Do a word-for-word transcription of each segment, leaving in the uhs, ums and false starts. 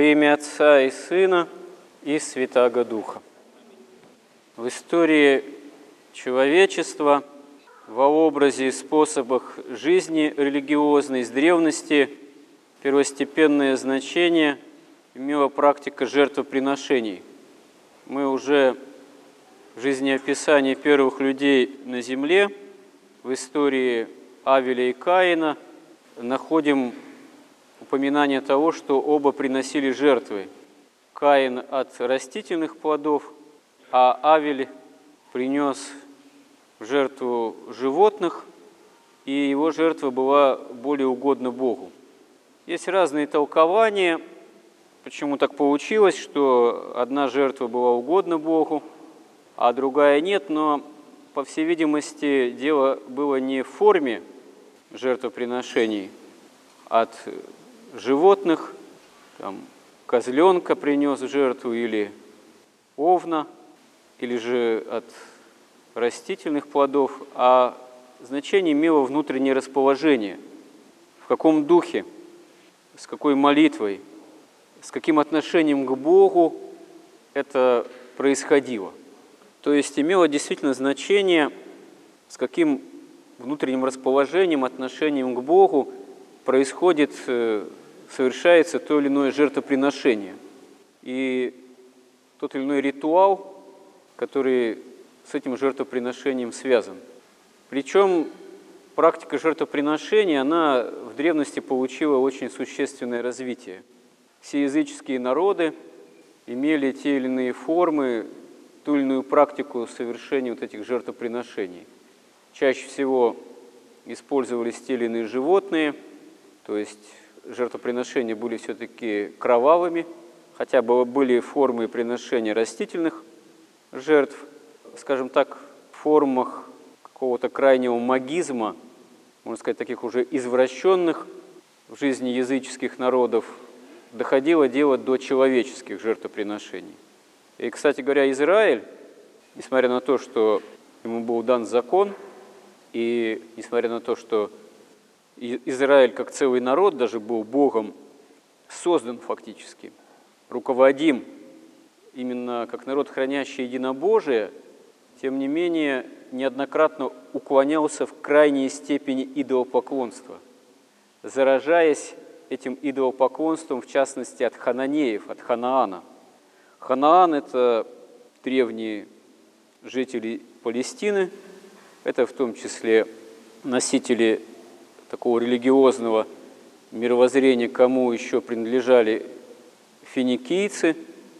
имя Отца и Сына и Святаго Духа. В истории человечества, во образе и способах жизни религиозной с древности первостепенное значение имела практика жертвоприношений. Мы уже в жизнеописании первых людей на земле, в истории Авеля и Каина, находим упоминание того, что оба приносили жертвы. Каин от растительных плодов, а Авель принес в жертву животных, и его жертва была более угодна Богу. Есть разные толкования, почему так получилось, что одна жертва была угодна Богу, а другая нет, но, по всей видимости, дело было не в форме жертвоприношений от животных, там, козленка принес в жертву или овна, или же от растительных плодов, а значение имело внутреннее расположение, в каком духе, с какой молитвой, с каким отношением к Богу это происходило. То есть имело действительно значение, с каким внутренним расположением, отношением к Богу происходит, совершается то или иное жертвоприношение. И тот или иной ритуал, который с этим жертвоприношением связан. Причем практика жертвоприношения, она в древности получила очень существенное развитие. Все языческие народы имели те или иные формы, ту или иную практику совершения вот этих жертвоприношений. Чаще всего использовались те или иные животные, то есть жертвоприношения были все-таки кровавыми, хотя бы были формы приношения растительных жертв, скажем так, в формах какого-то крайнего магизма, можно сказать, таких уже извращенных в жизни языческих народов, доходило дело до человеческих жертвоприношений. И, кстати говоря, Израиль, несмотря на то, что ему был дан закон, и несмотря на то, что Израиль как целый народ даже был Богом создан фактически, руководим именно как народ, хранящий единобожие, тем не менее неоднократно уклонялся в крайней степени идолопоклонства, заражаясь этим идолопоклонством, в частности, от хананеев, от Ханаана. Ханаан – это древние жители Палестины, это в том числе носители такого религиозного мировоззрения, кому еще принадлежали финикийцы,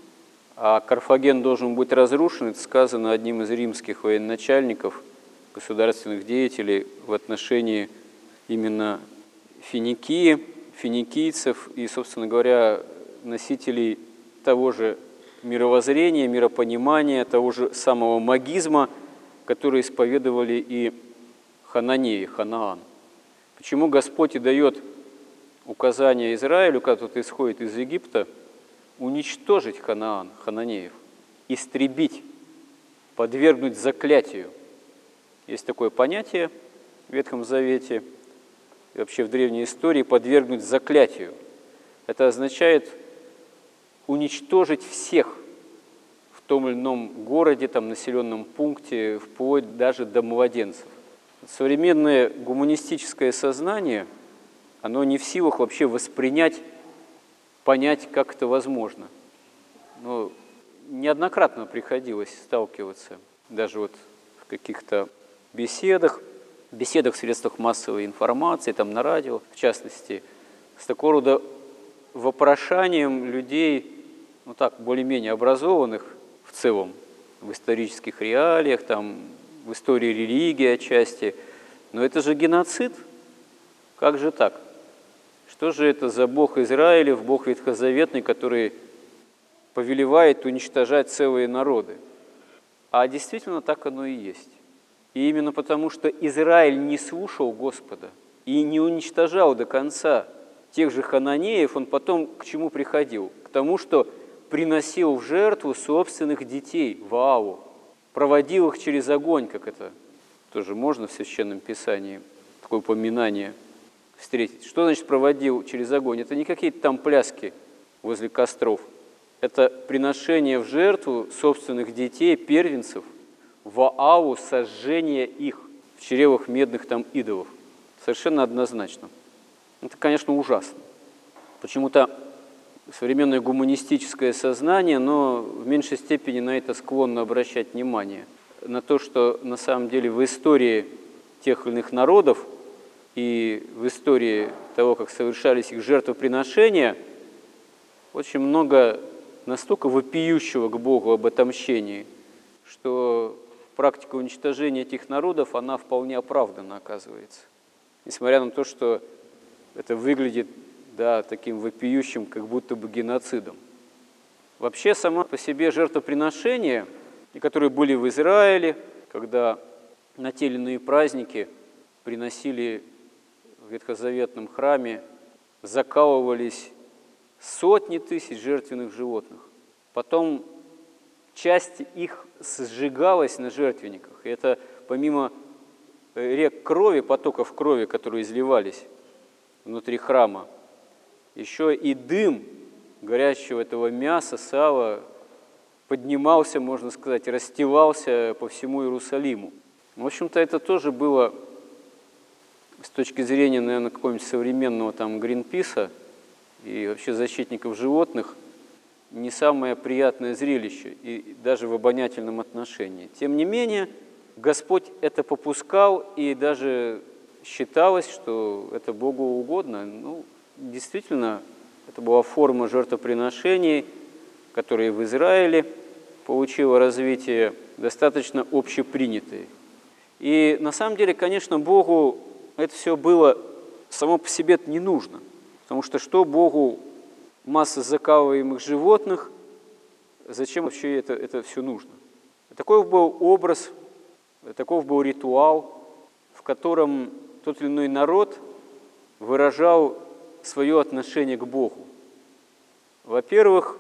а Карфаген должен быть разрушен, это сказано одним из римских военачальников, государственных деятелей в отношении именно Финикии, финикийцев и, собственно говоря, носителей того же мировоззрения, миропонимания, того же самого магизма, который исповедовали и хананеи, Ханаан. Почему Господь и дает указание Израилю, когда тот исходит из Египта, уничтожить Ханаан, хананеев, истребить, подвергнуть заклятию? Есть такое понятие в Ветхом Завете, и вообще в древней истории, подвергнуть заклятию. Это означает уничтожить всех в том или ином городе, там, населенном пункте, вплоть даже до младенцев. Современное гуманистическое сознание, оно не в силах вообще воспринять, понять, как это возможно. Но неоднократно приходилось сталкиваться, даже вот в каких-то беседах, беседах в средствах массовой информации, там на радио, в частности, с такого рода вопрошанием людей, ну так, более-менее образованных в целом, в исторических реалиях, там, в истории религии отчасти. Но это же геноцид. Как же так? Что же это за Бог Израилев, Бог ветхозаветный, который повелевает уничтожать целые народы? А действительно так оно и есть. И именно потому, что Израиль не слушал Господа и не уничтожал до конца тех же хананеев, он потом к чему приходил? К тому, что приносил в жертву собственных детей Ваалу, проводил их через огонь, как это тоже можно в Священном Писании, такое упоминание встретить. Что значит проводил через огонь? Это не какие-то там пляски возле костров. Это приношение в жертву собственных детей, первенцев, вааву, сожжение их в чревах медных там идолов. Совершенно однозначно. Это, конечно, ужасно. Почему-то современное гуманистическое сознание, но в меньшей степени на это склонно обращать внимание. На то, что на самом деле в истории тех или иных народов и в истории того, как совершались их жертвоприношения, очень много настолько вопиющего к Богу об отомщении, что практика уничтожения этих народов, она вполне оправдана, оказывается. Несмотря на то, что это выглядит, да, таким вопиющим, как будто бы геноцидом. Вообще, само по себе жертвоприношения, которые были в Израиле, когда на те или иные праздники приносили в ветхозаветном храме, закалывались сотни тысяч жертвенных животных. Потом часть их сжигалась на жертвенниках. И это помимо рек крови, потоков крови, которые изливались внутри храма, еще и дым горящего этого мяса, сала поднимался, можно сказать, расстилался по всему Иерусалиму. В общем-то, это тоже было с точки зрения, наверное, какого-нибудь современного там Гринписа и вообще защитников животных не самое приятное зрелище, и даже в обонятельном отношении. Тем не менее, Господь это попускал, и даже считалось, что это Богу угодно. Ну, действительно, это была форма жертвоприношений, которая в Израиле получила развитие достаточно общепринятое. И на самом деле, конечно, Богу это все было само по себе не нужно. Потому что что Богу масса закалываемых животных, зачем вообще это, это все нужно? Таков был образ, таков был ритуал, в котором тот или иной народ выражал свое отношение к Богу. Во-первых,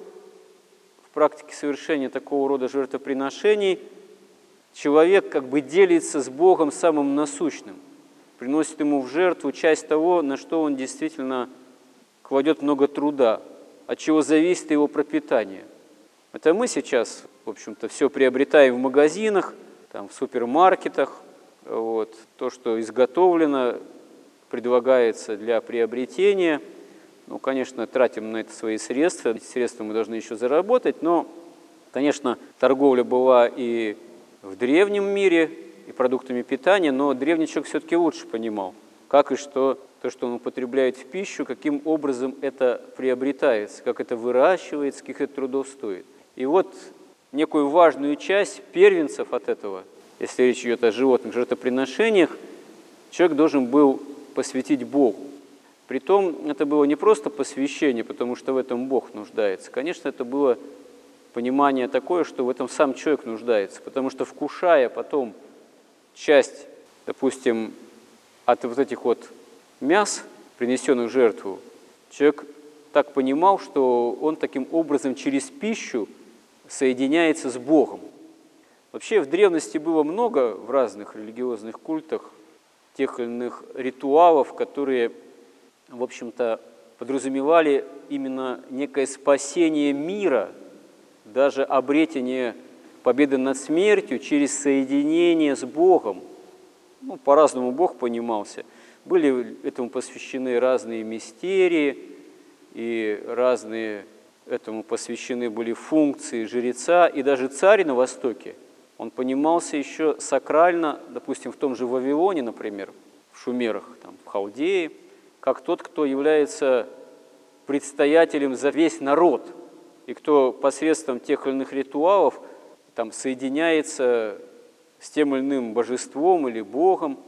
в практике совершения такого рода жертвоприношений человек как бы делится с Богом самым насущным, приносит ему в жертву часть того, на что он действительно кладет много труда, от чего зависит его пропитание. Это мы сейчас, в общем-то, все приобретаем в магазинах, там, в супермаркетах. Вот, то, что изготовлено, предлагается для приобретения. Ну, конечно, тратим на это свои средства. Эти средства мы должны еще заработать, но, конечно, торговля была и в древнем мире, и продуктами питания, но древний человек все-таки лучше понимал, как и что, то, что он употребляет в пищу, каким образом это приобретается, как это выращивается, каких это трудов стоит. И вот некую важную часть первенцев от этого, если речь идет о животных жертвоприношениях, человек должен был посвятить Богу. Притом это было не просто посвящение, потому что в этом Бог нуждается. Конечно, это было понимание такое, что в этом сам человек нуждается, потому что, вкушая потом часть, допустим, от вот этих вот мяс, принесенных в жертву, человек так понимал, что он таким образом через пищу соединяется с Богом. Вообще в древности было много в разных религиозных культах тех или иных ритуалов, которые, в общем-то, подразумевали именно некое спасение мира, даже обретение победы над смертью через соединение с Богом. Ну, по-разному Бог понимался. Были этому посвящены разные мистерии, и разные этому посвящены были функции жреца, и даже царь на Востоке, он понимался еще сакрально, допустим, в том же Вавилоне, например, в Шумерах, там, в Халдее, как тот, кто является предстоятелем за весь народ, и кто посредством тех или иных ритуалов там, соединяется с тем или иным божеством или Богом.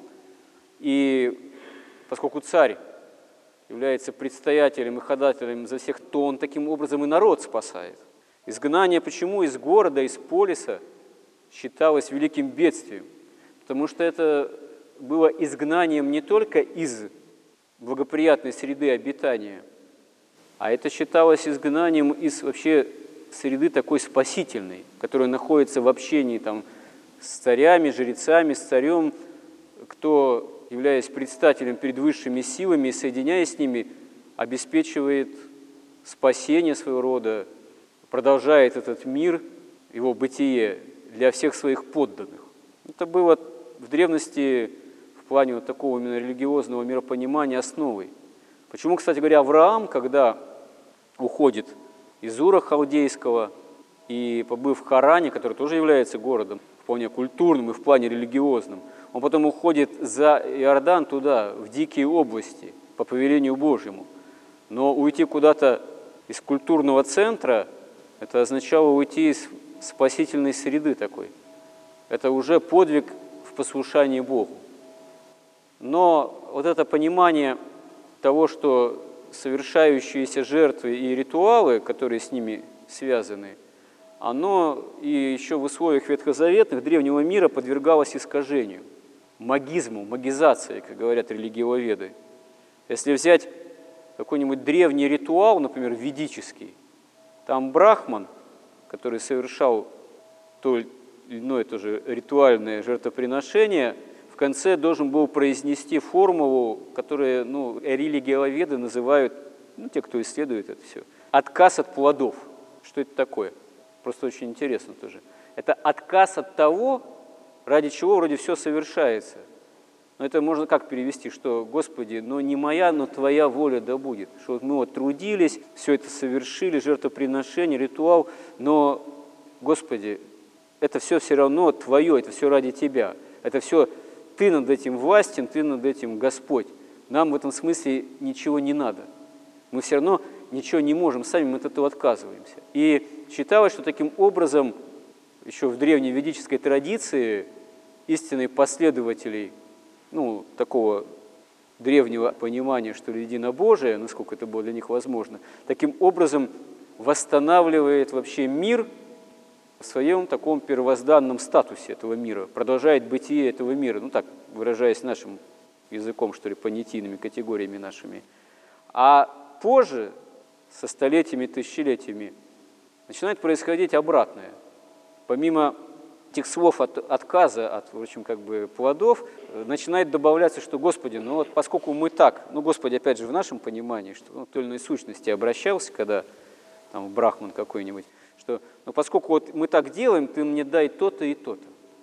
И поскольку царь является предстоятелем и ходателем за всех, то он таким образом и народ спасает. Изгнание почему из города, из полиса считалось великим бедствием? Потому что это было изгнанием не только из благоприятной среды обитания, а это считалось изгнанием из вообще среды такой спасительной, которая находится в общении там, с царями, жрецами, с царем, кто, являясь предстателем перед высшими силами и соединяясь с ними, обеспечивает спасение своего рода, продолжает этот мир, его бытие для всех своих подданных. Это было в древности в плане вот такого именно религиозного миропонимания основой. Почему, кстати говоря, Авраам, когда уходит из Ура Халдейского и побыв в Харане, который тоже является городом вполне культурным и в плане религиозным, он потом уходит за Иордан туда, в дикие области, по повелению Божьему. Но уйти куда-то из культурного центра, это означало уйти из спасительной среды такой. Это уже подвиг в послушании Богу. Но вот это понимание того, что совершающиеся жертвы и ритуалы, которые с ними связаны, оно и еще в условиях ветхозаветных древнего мира подвергалось искажению, магизму, магизации, как говорят религиоведы. Если взять какой-нибудь древний ритуал, например, ведический, там брахман, который совершал то или иное тоже ритуальное жертвоприношение, в конце должен был произнести формулу, которую ну, религиоведы называют, ну, те, кто исследует это все, отказ от плодов. Что это такое? Просто очень интересно тоже. Это отказ от того, ради чего вроде все совершается. Но это можно как перевести, что, Господи, но не моя, но Твоя воля да будет. Что вот мы вот трудились, все это совершили, жертвоприношение, ритуал, но, Господи, это все все равно Твое, это все ради Тебя. Это все Ты над этим властен, Ты над этим Господь. Нам в этом смысле ничего не надо. Мы все равно ничего не можем, сами мы от этого отказываемся. И считалось, что таким образом, еще в древней ведической традиции, истинные последователей ну, такого древнего понимания, что ли, единобожие, насколько это было для них возможно, таким образом восстанавливает вообще мир в своем таком первозданном статусе этого мира, продолжает бытие этого мира, ну так, выражаясь нашим языком, что ли, понятийными категориями нашими. А позже, со столетиями, тысячелетиями, начинает происходить обратное. Помимо этих слов от отказа от, в общем, как бы плодов, начинает добавляться, что, Господи, ну вот поскольку мы так, ну, Господи, опять же, в нашем понимании, что ну, к той или иной сущности обращался, когда там брахман какой-нибудь, что, ну, поскольку вот мы так делаем, ты мне дай то-то и то-то.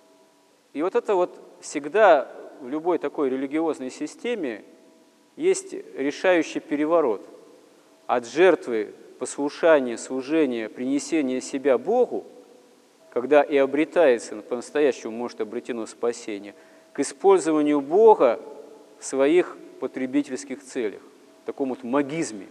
И вот это вот всегда в любой такой религиозной системе есть решающий переворот от жертвы, послушания, служения, принесения себя Богу, когда и обретается, по-настоящему может обретено спасение, к использованию Бога в своих потребительских целях, в таком вот магизме.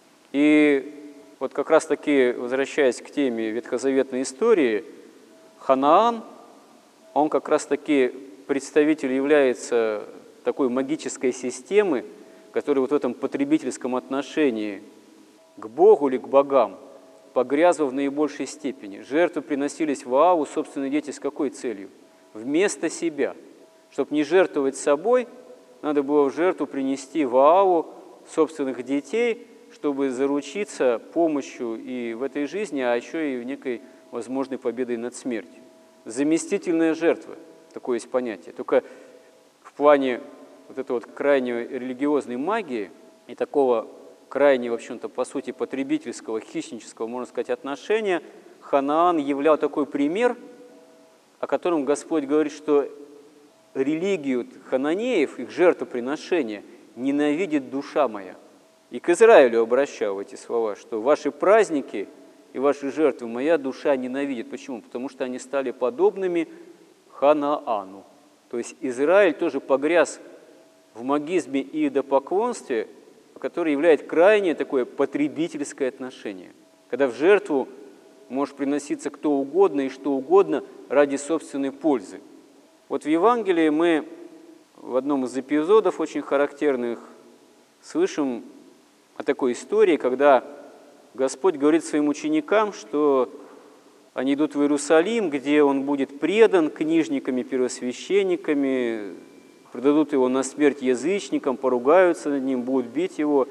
И вот как раз-таки, возвращаясь к теме ветхозаветной истории, Ханаан, он как раз-таки представитель является такой магической системы, которая вот в этом потребительском отношении к Богу или к богам погрязла в наибольшей степени. Жертвы приносились в Ааву, собственные дети, с какой целью? Вместо себя. Чтобы не жертвовать собой, надо было в жертву принести в Ааву собственных детей, чтобы заручиться помощью и в этой жизни, а еще и в некой возможной победой над смертью. Заместительная жертва, такое есть понятие. Только в плане вот этой вот крайней религиозной магии и такого крайне, в общем-то, по сути, потребительского, хищнического, можно сказать, отношения, Ханаан являл такой пример, о котором Господь говорит, что религию хананеев, их жертвоприношения, ненавидит душа моя. И к Израилю обращал эти слова, что ваши праздники и ваши жертвы моя душа ненавидит. Почему? Потому что они стали подобными Ханаану. То есть Израиль тоже погряз в магизме и идолопоклонстве, который является крайне такое потребительское отношение, когда в жертву может приноситься кто угодно и что угодно ради собственной пользы. Вот в Евангелии мы в одном из эпизодов очень характерных слышим о такой истории, когда Господь говорит своим ученикам, что они идут в Иерусалим, где Он будет предан книжниками, первосвященниками, предадут Его на смерть язычникам, поругаются над Ним, будут бить Его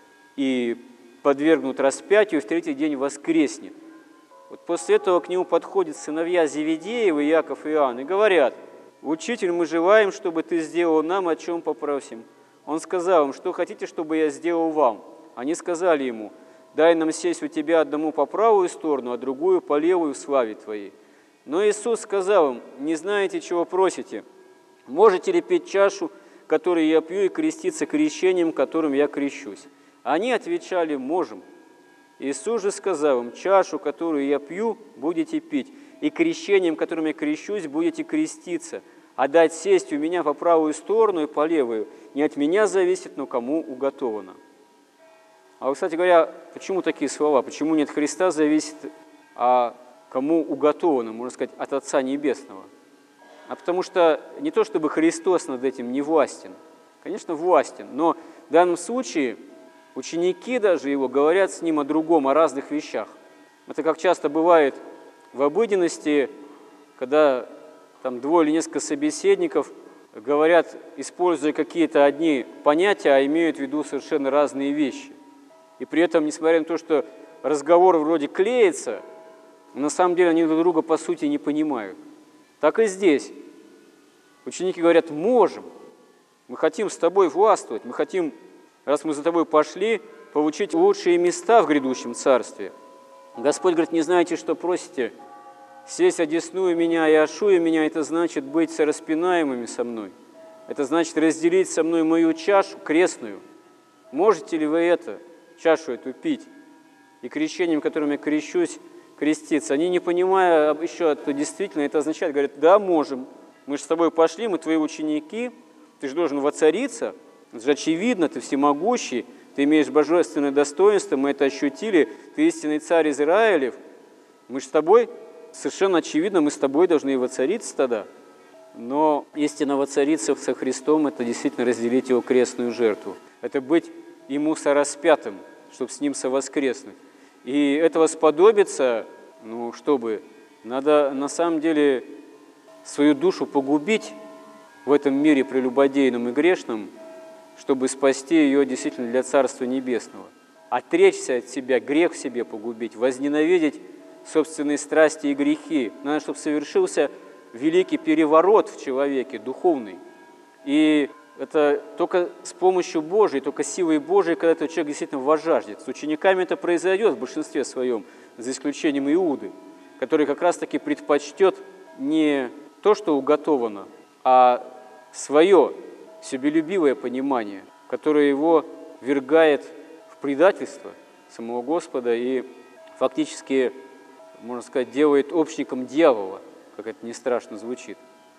и подвергнут распятию, и в третий день воскреснет. Вот после этого к Нему подходят сыновья Зеведеевы, Иаков и Иоанн, и говорят: «Учитель, мы желаем, чтобы Ты сделал нам, о чем попросим». Он сказал им: «Что хотите, чтобы я сделал вам?» Они сказали Ему: дай нам сесть у Тебя одному по правую сторону, а другую по левую в славе Твоей». Но Иисус сказал им: «Не знаете, чего просите? Можете ли пить чашу, которую я пью, и креститься крещением, которым я крещусь?» Они отвечали: «Можем». Иисус же сказал им: «Чашу, которую я пью, будете пить, и крещением, которым я крещусь, будете креститься. А дать сесть у меня по правую сторону и по левую не от меня зависит, но кому уготовано». А вот, кстати говоря, почему такие слова? Почему не от Христа зависит, а кому уготовано, можно сказать, от Отца Небесного? А потому что не то, чтобы Христос над этим не властен. Конечно, властен, но в данном случае ученики даже его говорят с ним о другом, о разных вещах. Это как часто бывает в обыденности, когда там двое или несколько собеседников говорят, используя какие-то одни понятия, а имеют в виду совершенно разные вещи. И при этом, несмотря на то, что разговор вроде клеится, на самом деле они друг друга по сути не понимают. Так и здесь. Ученики говорят: «Можем, мы хотим с тобой властвовать, мы хотим, раз мы за тобой пошли, получить лучшие места в грядущем царстве». Господь говорит: «Не знаете, что просите? Сесть одесную меня и ошую меня» — это значит быть сораспинаемыми со мной. Это значит разделить со мной мою чашу крестную. Можете ли вы это, чашу эту пить? И крещением, которым я крещусь, креститься. Они, не понимая еще, что действительно это означает, говорят: «Да, можем. Мы же с тобой пошли, мы твои ученики, ты же должен воцариться. Это же очевидно, ты всемогущий, ты имеешь божественное достоинство, мы это ощутили, ты истинный царь Израилев. Мы же с тобой, совершенно очевидно, мы с тобой должны и воцариться тогда». Но истинно воцариться со Христом – это действительно разделить Его крестную жертву. Это быть Ему сораспятым, чтобы с Ним совоскреснуть. И этого сподобиться, ну, чтобы, надо на самом деле свою душу погубить в этом мире прелюбодейном и грешном, чтобы спасти ее действительно для Царства Небесного. Отречься от себя, грех в себе погубить, возненавидеть собственные страсти и грехи. Надо, чтобы совершился великий переворот в человеке, духовный. И это только с помощью Божией, только силой Божией, когда этот человек действительно возжаждет. С учениками это произойдет в большинстве своем, за исключением Иуды, который как раз-таки предпочтет не то, что уготовано, а свое себелюбивое понимание, которое его ввергает в предательство самого Господа и фактически, можно сказать, делает общником дьявола, как это не страшно звучит.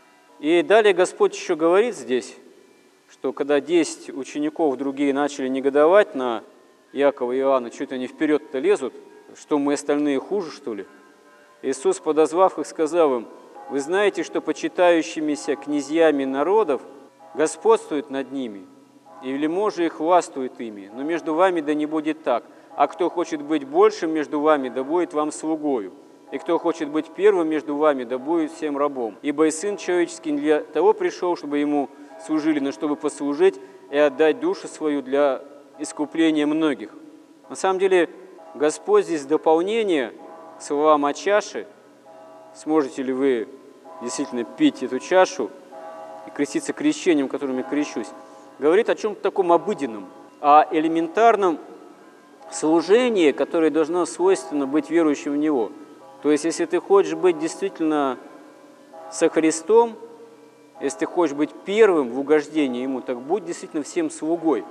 И далее Господь еще говорит здесь, что когда десять учеников другие начали негодовать на Иакова и Иоанна, чуть они вперед-то лезут, что мы остальные хуже, что ли? Иисус, подозвав их, сказал им: «Вы знаете, что почитающимися князьями народов господствует над ними, и вельможи их властвуют ими, но между вами да не будет так. А кто хочет быть большим между вами, да будет вам слугою. И кто хочет быть первым между вами, да будет всем рабом. Ибо и Сын Человеческий не для того пришел, чтобы Ему служили, но чтобы послужить и отдать душу свою для искупления многих». На самом деле, Господь здесь в дополнение к словам о чаше, сможете ли вы действительно пить эту чашу и креститься крещением, которым я крещусь, говорит о чем-то таком обыденном, о элементарном служении, которое должно свойственно быть верующим в Него. То есть, если ты хочешь быть действительно со Христом, если ты хочешь быть первым в угождении Ему, так будь действительно всем слугой.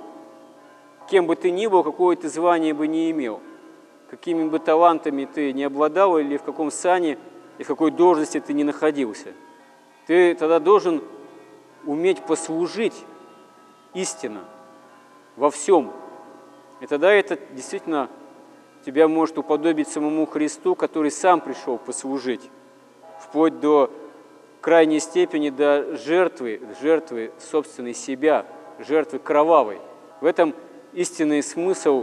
Кем бы ты ни был, какое ты звание бы ни имел, какими бы талантами ты не обладал, или в каком сане, и в какой должности ты не находился. Ты тогда должен уметь послужить истинно во всем. И тогда это действительно тебя может уподобить самому Христу, который сам пришел послужить, вплоть до крайней степени, до жертвы, жертвы собственной себя, жертвы кровавой. В этом истинный смысл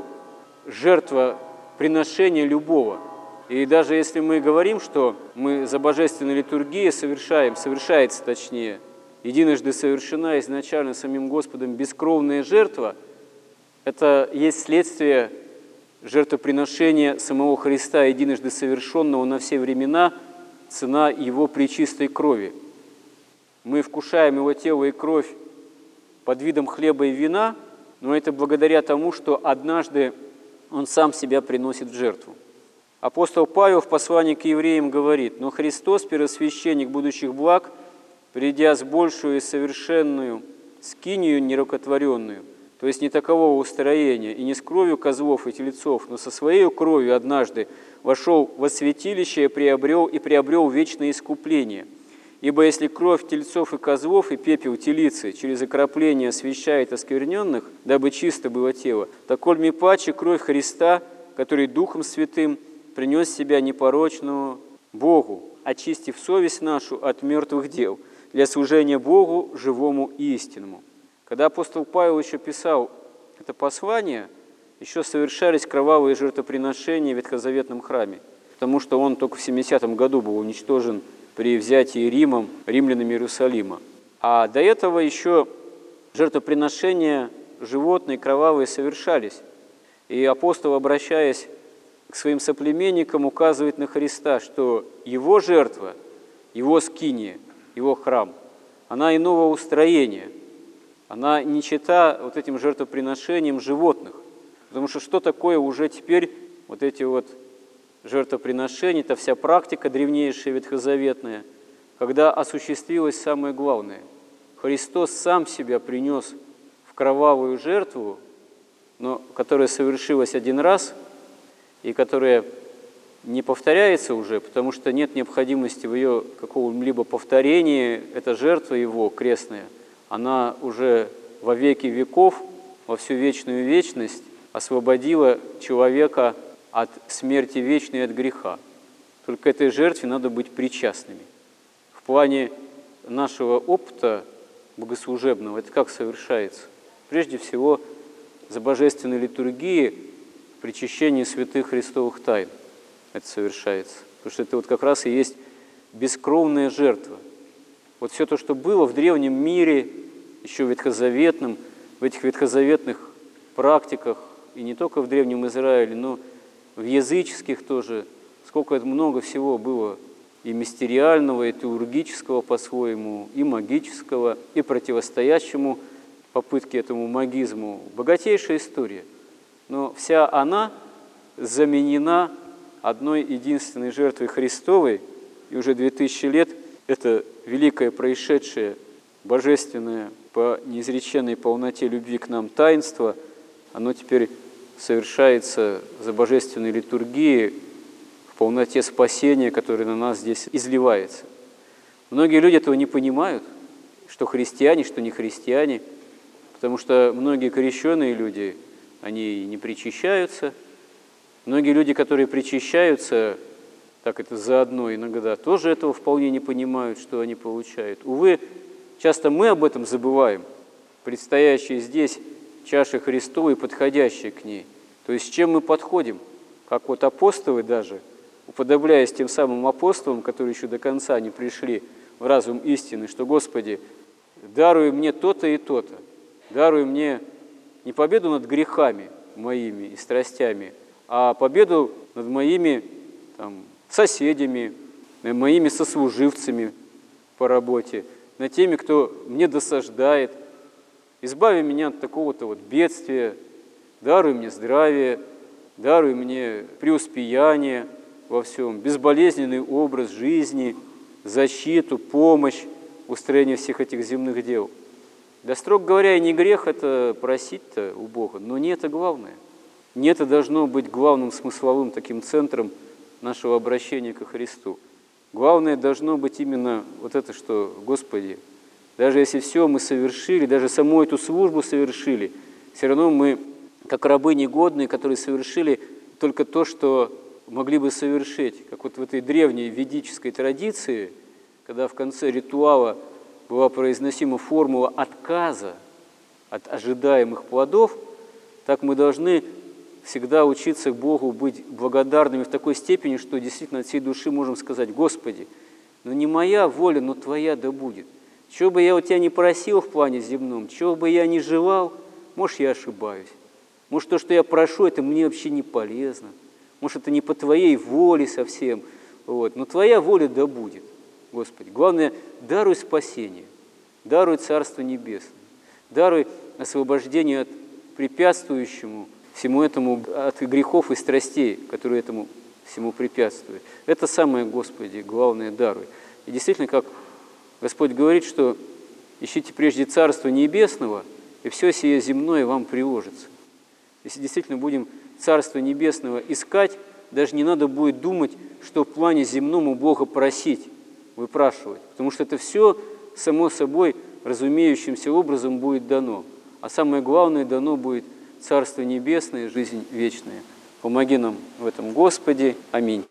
жертвоприношения любого. И даже если мы говорим, что мы за божественной литургией совершаем, совершается точнее, единожды совершена изначально самим Господом бескровная жертва, это есть следствие жертвоприношения самого Христа, единожды совершенного на все времена, цена Его пречистой крови. Мы вкушаем Его тело и кровь под видом хлеба и вина, но это благодаря тому, что однажды Он сам себя приносит в жертву. Апостол Павел в послании к евреям говорит: «Но Христос, первосвященник будущих благ, придя с большую и совершенную скинию нерукотворенную, то есть не такового устроения, и не с кровью козлов и телецов, но со своей кровью однажды вошел во святилище и приобрел, и приобрел вечное искупление. Ибо если кровь тельцов и козлов и пепел телицы через окропление освящает оскверненных, дабы чисто было тело, то коль ми паче кровь Христа, который Духом Святым принес себя непорочную Богу, очистив совесть нашу от мертвых дел, для служения Богу, живому и истинному». Когда апостол Павел еще писал это послание, еще совершались кровавые жертвоприношения в Ветхозаветном храме, потому что он только в семидесятом году был уничтожен при взятии Римом, римлянами Иерусалима. А до этого еще жертвоприношения животные кровавые совершались. И апостол, обращаясь к своим соплеменникам, указывает на Христа, что его жертва, его скиния, его храм, она иного устроения, она не чета вот этим жертвоприношениям животных. Потому что что такое уже теперь вот эти вот жертвоприношения, это вся практика древнейшая ветхозаветная, когда осуществилось самое главное. Христос сам себя принес в кровавую жертву, но которая совершилась один раз и которая не повторяется уже, потому что нет необходимости в ее какого-либо повторении. Эта жертва его крестная, она уже во веки веков, во всю вечную вечность освободила человека от смерти вечной и от греха. Только к этой жертве надо быть причастными. В плане нашего опыта богослужебного это как совершается? Прежде всего, за божественной литургией причащение святых христовых тайн это совершается. Потому что это вот как раз и есть бескровная жертва. Вот все то, что было в древнем мире, еще ветхозаветном, в этих ветхозаветных практиках, и не только в Древнем Израиле, но в языческих тоже, сколько это много всего было и мистериального, и теургического по-своему, и магического, и противостоящему попытке этому магизму. Богатейшая история. Но вся она заменена одной единственной жертвой Христовой, и уже две тысячи лет это великое происшедшее, божественное по неизреченной полноте любви к нам таинство, оно теперь совершается за божественной литургией в полноте спасения, которое на нас здесь изливается. Многие люди этого не понимают, что христиане, что не христиане, потому что многие крещенные люди, они не причащаются. Многие люди, которые причащаются, так это заодно иногда, тоже этого вполне не понимают, что они получают. Увы, часто мы об этом забываем, предстоящие здесь чаши Христовой, подходящие к ней. То есть с чем мы подходим, как вот апостолы даже, уподобляясь тем самым апостолам, которые еще до конца не пришли в разум истины, что, Господи, даруй мне то-то и то-то, даруй мне не победу над грехами моими и страстями, а победу над моими там, соседями, над моими сослуживцами по работе, над теми, кто мне досаждает. Избави меня от такого-то вот бедствия, даруй мне здравие, даруй мне преуспеяние во всем, безболезненный образ жизни, защиту, помощь в устроении всех этих земных дел. Да, строго говоря, и не грех это просить-то у Бога, но не это главное. Не это должно быть главным смысловым таким центром нашего обращения ко Христу. Главное должно быть именно вот это, что, Господи, даже если все мы совершили, даже саму эту службу совершили, все равно мы, как рабы негодные, которые совершили только то, что могли бы совершить. Как вот в этой древней ведической традиции, когда в конце ритуала была произносима формула отказа от ожидаемых плодов, так мы должны всегда учиться Богу быть благодарными в такой степени, что действительно от всей души можем сказать: Господи, ну не моя воля, но Твоя да будет. Чего бы я у Тебя не просил в плане земном, чего бы я не желал, может, я ошибаюсь. Может, то, что я прошу, это мне вообще не полезно. Может, это не по Твоей воле совсем. Вот. Но Твоя воля да будет, Господи. Главное, даруй спасение, даруй Царство Небесное, даруй освобождение от препятствующему всему этому, от грехов и страстей, которые этому всему препятствуют. Это самое, Господи, главное даруй. И действительно, как Господь говорит, что ищите прежде Царство Небесного, и все сие земное вам приложится. Если действительно будем Царство Небесного искать, даже не надо будет думать, что в плане земном у Бога просить, выпрашивать, потому что это все само собой разумеющимся образом будет дано. А самое главное, дано будет Царство Небесное, жизнь вечная. Помоги нам в этом, Господи. Аминь.